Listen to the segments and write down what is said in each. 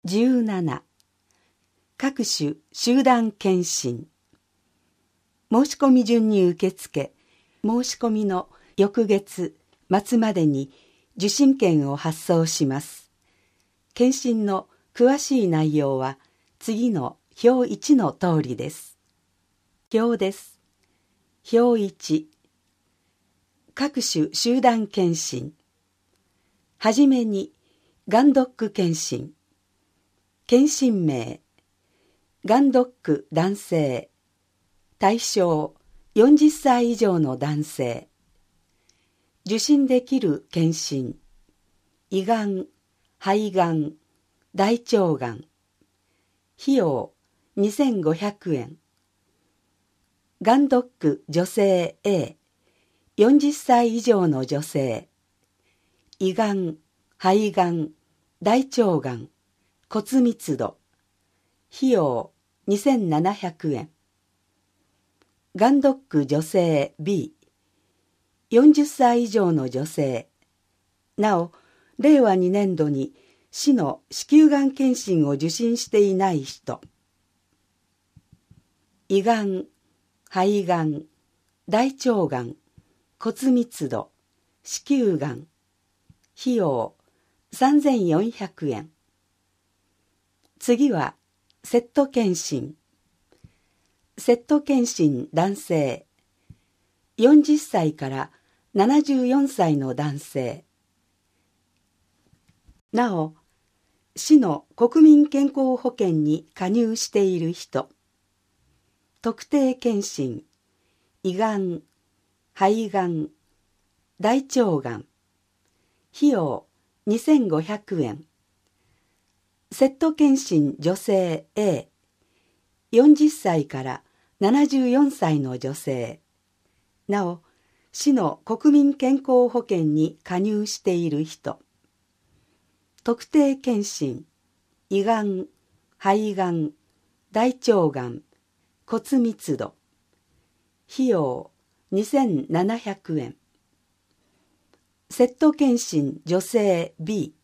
17、各種集団検診。申し込み順に受け付け、申し込みの翌月末までに受診券を発送します。検診の詳しい内容は次の表1の通りです。表です。表1、各種集団検診。はじめに、がんドック検診。検診名、がんドック男性。対象、40歳以上の男性。受診できる検診。胃がん、肺がん、大腸がん。費用、2500円。がんドック女性 A、40歳以上の女性。胃がん、肺がん、大腸がん、骨密度。費用、2700円。がんドック女性 B、40歳以上の女性。なお、令和2年度に市の子宮がん検診を受診していない人。胃がん、肺がん、大腸がん、骨密度、子宮がん。費用、3400円。次は、セット検診。セット検診男性。40歳から74歳の男性。なお、市の国民健康保険に加入している人。特定検診。胃がん、肺がん、大腸がん。費用、2500円。セット検診女性 A、40歳から74歳の女性。なお、市の国民健康保険に加入している人。特定検診、胃がん、肺がん、大腸がん、骨密度。費用、2700円。セット検診女性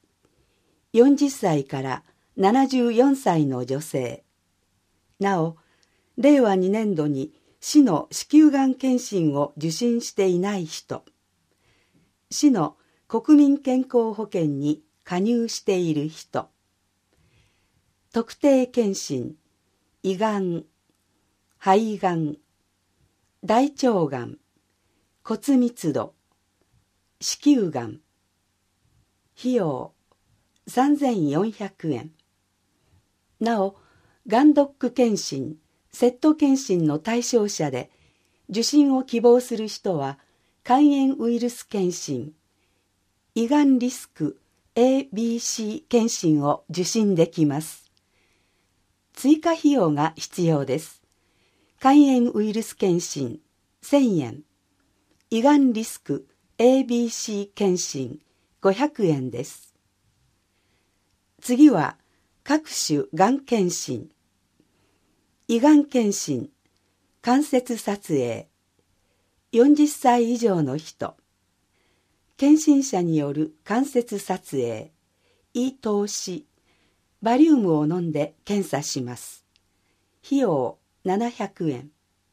B、40歳から74歳の女性。なお、令和2年度に市の子宮がん検診を受診していない人。市の国民健康保険に加入している人。特定検診、胃がん、肺がん、大腸がん、骨密度、子宮がん。費用、3400円。なお、がんドック検診、セット検診の対象者で受診を希望する人は肝炎ウイルス検診、胃がんリスク ABC 検診を受診できます。追加費用が必要です。肝炎ウイルス検診1000円、胃がんリスク ABC 検診500円です。次は各種がん検診。胃がん検診、関節撮影。40歳以上の人。検診者による関節撮影、胃透視、バリウムを飲んで検査します。費用700円。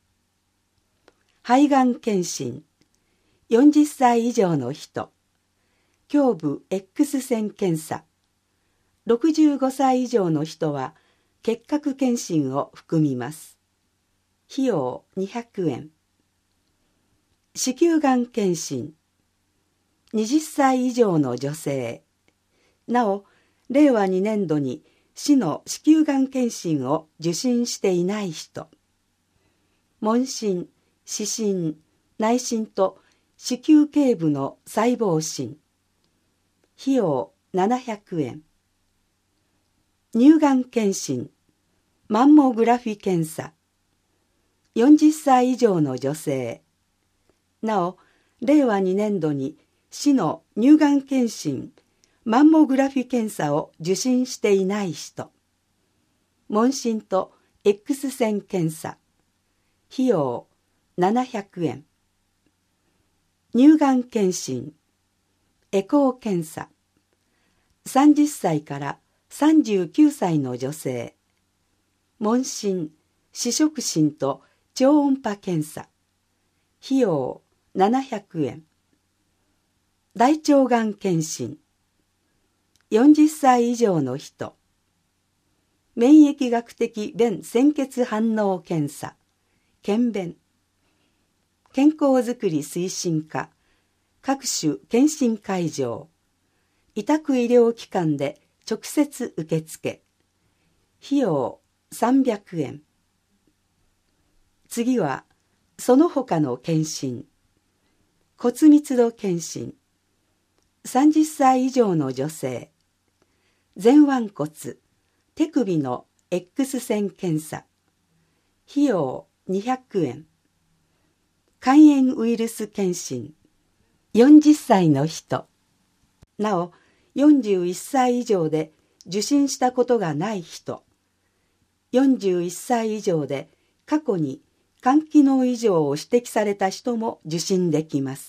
肺がん検診、40歳以上の人。胸部 X 線検査。65歳以上の人は結核検診を含みます。費用200円。子宮がん検診。20歳以上の女性。なお、令和2年度に市の子宮がん検診を受診していない人。問診、視診、内診と子宮頸部の細胞診。費用700円。乳がん検診、マンモグラフィ検査。40歳以上の女性。なお、令和2年度に市の乳がん検診、マンモグラフィ検査を受診していない人。問診と X 線検査。費用700円。乳がん検診、エコー検査。30歳から 39歳の女性。問診、視触診と超音波検査。費用700円。大腸がん検診。40歳以上の人。免疫学的便潜血反応検査。検便。健康づくり推進課。各種検診会場。委託医療機関で直接受付。費用300円。次は、その他の検診。骨密度検診。30歳以上の女性。前腕骨、手首の X 線検査。費用200円。肝炎ウイルス検診。40歳の人。なお、41歳以上で受診したことがない人。41歳以上で過去に肝機能異常を指摘された人も受診できます。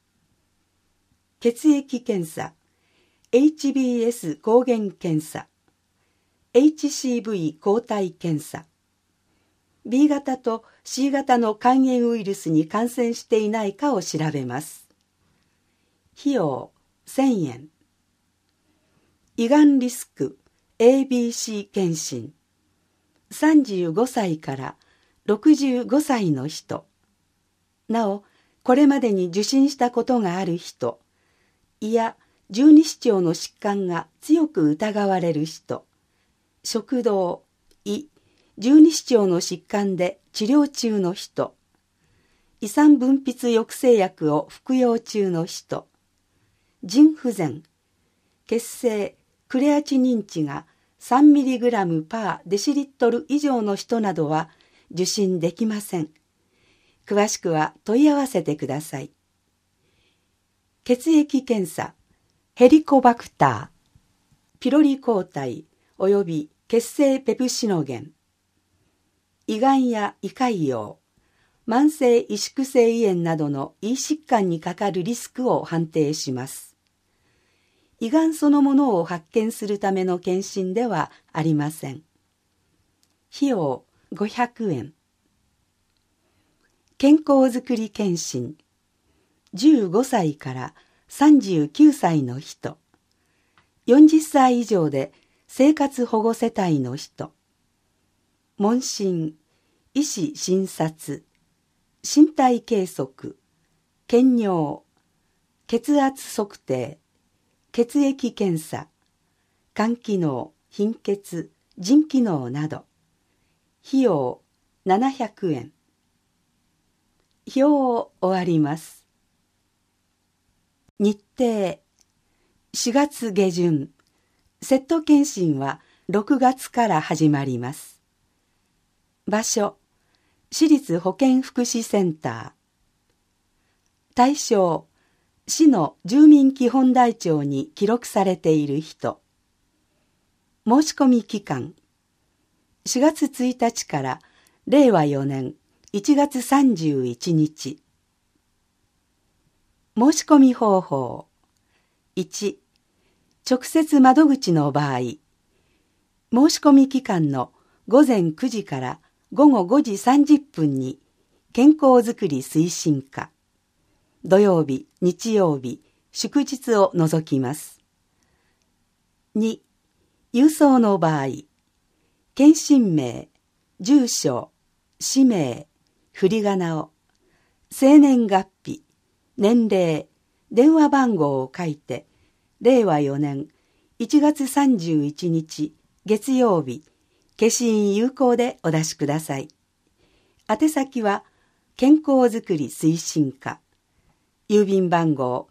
血液検査、HBS 抗原検査、HCV 抗体検査、B 型と C 型の肝炎ウイルスに感染していないかを調べます。費用1000円。胃がんリスク ABC 検診。35歳から65歳の人。なお、これまでに受診したことがある人。胃や十二指腸の疾患が強く疑われる人。食道、胃、十二指腸の疾患で治療中の人。胃酸分泌抑制薬を服用中の人。腎不全、血清、クレアチニン値が 3mg パーデシリットル以上の人などは受診できません。詳しくは問い合わせてください。血液検査、ヘリコバクター、ピロリ抗体及び血清ペプシノゲン。胃がんや胃潰瘍、慢性萎縮性胃炎などの胃疾患にかかるリスクを判定します。胃がんそのものを発見するための検診ではありません。費用500円。健康づくり検診。15歳から39歳の人。40歳以上で生活保護世帯の人。問診、医師診察、身体計測、検尿、血圧測定、血液検査、肝機能、貧血、腎機能など。費用700円。表を終わります。日程、4月下旬、セット検診は6月から始まります。場所、市立保健福祉センター。対象、市の住民基本台帳に記録されている人。申し込み期間、4月1日から令和4年1月31日。申し込み方法。1、直接窓口の場合、申し込み期間の午前9時から午後5時30分に健康づくり推進課。土曜日、日曜日、祝日を除きます。2、郵送の場合、検診名、住所、氏名、振り仮名を、生年月日、年齢、電話番号を書いて、令和4年1月31日月曜日、消印有効でお出しください。宛先は、健康づくり推進課。郵便番号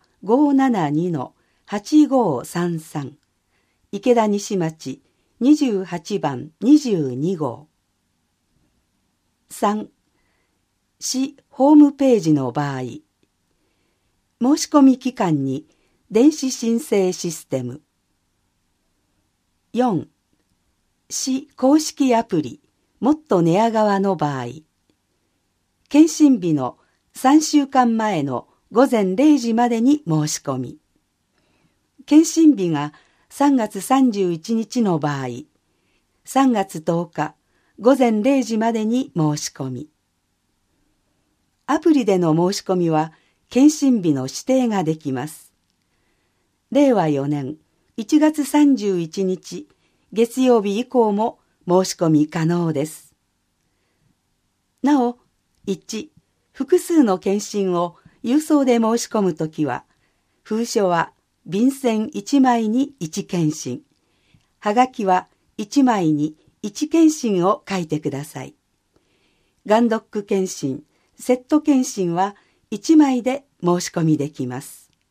572-8533 池田西町28番22号。3、市ホームページの場合、申し込み期間に電子申請システム。4、市公式アプリもっと寝屋川の場合、検診日の3週間前の午前0時までに申し込み。検診日が 3月31日の場合、3月10日午前0時までに申し込み。アプリでの申し込みは検診日の指定ができます。令和4年1月31日月曜日以降も申し込み可能です。なお、1、複数の検診を郵送で申し込むときは、封書は便箋1枚に1検診、はがきは1枚に1検診を書いてください。がんドック検診、セット検診は1枚で申し込みできます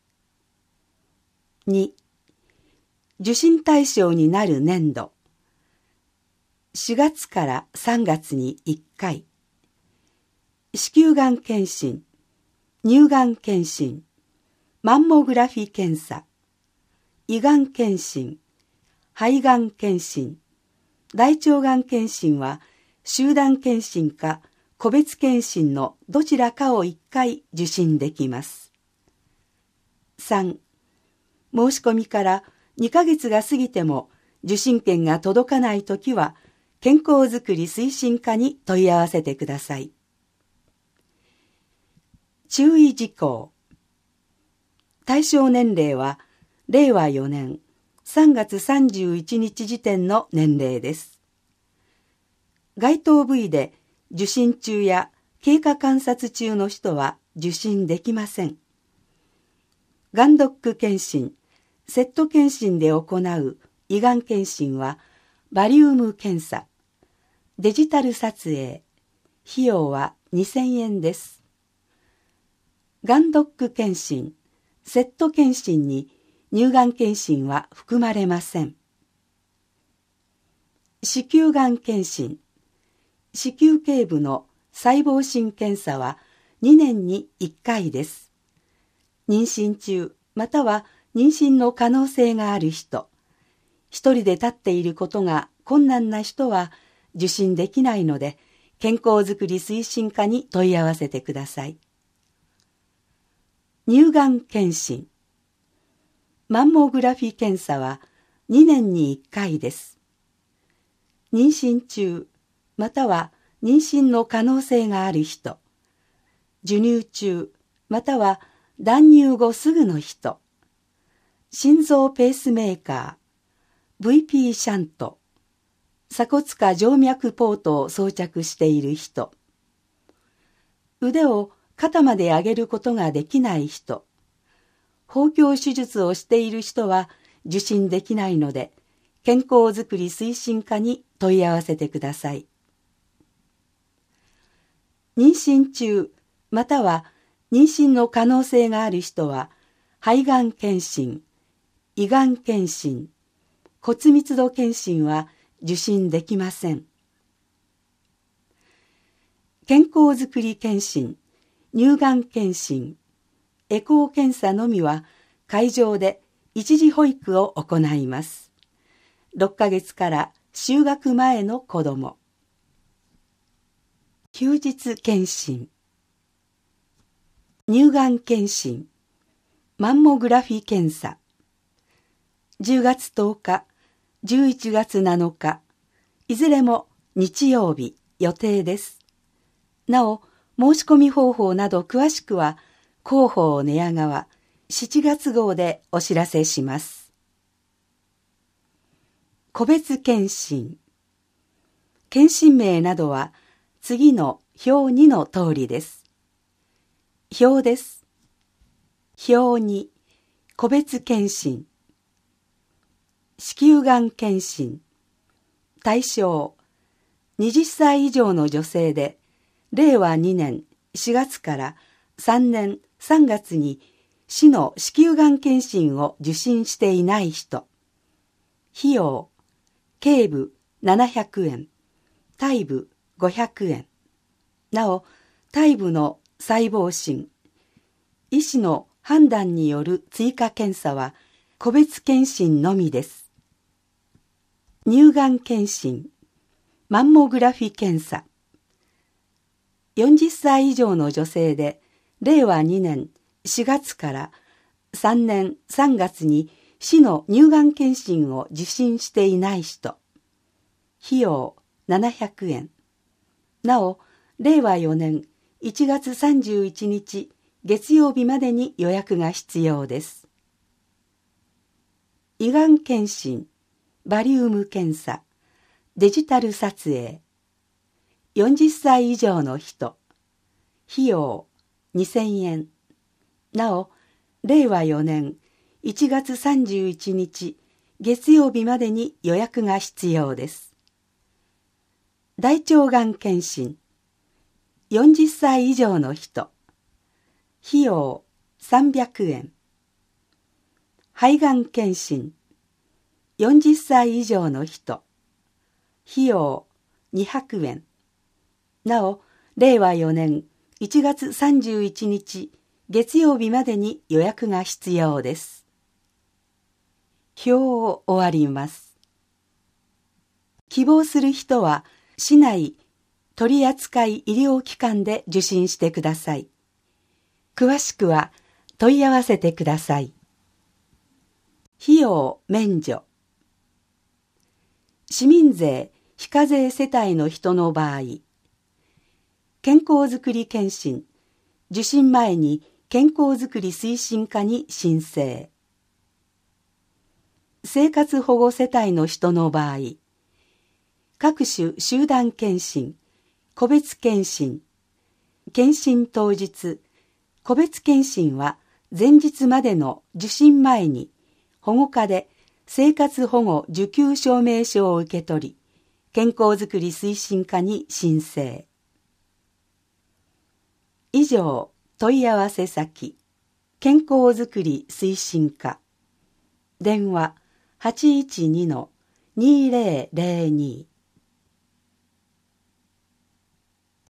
。2、受診対象になる年度。4月から3月に1回。子宮がん検診、乳がん検診、マンモグラフィ検査、胃がん検診、肺がん検診、大腸がん検診は集団検診か個別検診のどちらかを1回受診できます。3、申し込みから2ヶ月が過ぎても受診券が届かないときは健康づくり推進課に問い合わせてください。注意事項。対象年齢は令和4年3月31日時点の年齢です。該当部位で受診中や経過観察中の人は受診できません。がんドック検診、セット検診で行う胃がん検診はバリウム検査、デジタル撮影、費用は2000円です。がんドック検診、セット検診に乳がん検診は含まれません。子宮がん検診、子宮頸部の細胞診検査は2年に1回です。妊娠中または妊娠の可能性がある人、一人で立っていることが困難な人は受診できないので、健康づくり推進課に問い合わせてください。乳がん検診、マンモグラフィ検査は2年に1回です。妊娠中または妊娠の可能性がある人、授乳中または断乳後すぐの人、心臓ペースメーカー、VP シャント、鎖骨下静脈ポートを装着している人、腕を肩まで上げることができない人、包協手術をしている人は受診できないので、健康づくり推進課に問い合わせてください。妊娠中または妊娠の可能性がある人は肺がん検診、胃がん検診、骨密度検診は受診できません。健康づくり検診、乳がん検診、エコー検査のみは会場で一時保育を行います。6ヶ月から就学前の子ども。休日検診、乳がん検診、マンモグラフィ検査、10月10日、11月7日、いずれも日曜日予定です。なお、申し込み方法など詳しくは広報寝屋川7月号でお知らせします。個別検診、検診名などは次の表2の通りです。表です。表2、個別検診、子宮がん検診、対象、20歳以上の女性で、令和2年4月から3年3月に市の子宮がん検診を受診していない人。費用、頸部700円、体部500円。なお、体部の細胞診、医師の判断による追加検査は個別検診のみです。乳がん検診、マンモグラフィ検査。40歳以上の女性で、令和2年4月から3年3月に市の乳がん検診を受診していない人、費用700円。なお、令和4年1月31日月曜日までに予約が必要です。胃がん検診、バリウム検査、デジタル撮影、40歳以上の人、費用2000円。なお、令和4年1月31日月曜日までに予約が必要です。大腸がん検診、40歳以上の人、費用300円。肺がん検診、40歳以上の人、費用200円。なお、令和4年1月31日月曜日までに予約が必要です。表を終わります。希望する人は市内取扱医療機関で受診してください。詳しくは問い合わせてください。費用免除。市民税非課税世帯の人の場合、健康づくり検診、受診前に健康づくり推進課に申請。生活保護世帯の人の場合、各種集団検診、個別検診、検診当日、個別検診は前日までの受診前に保護課で生活保護受給証明書を受け取り、健康づくり推進課に申請。以上、問い合わせ先、健康づくり推進課。電話 812-2002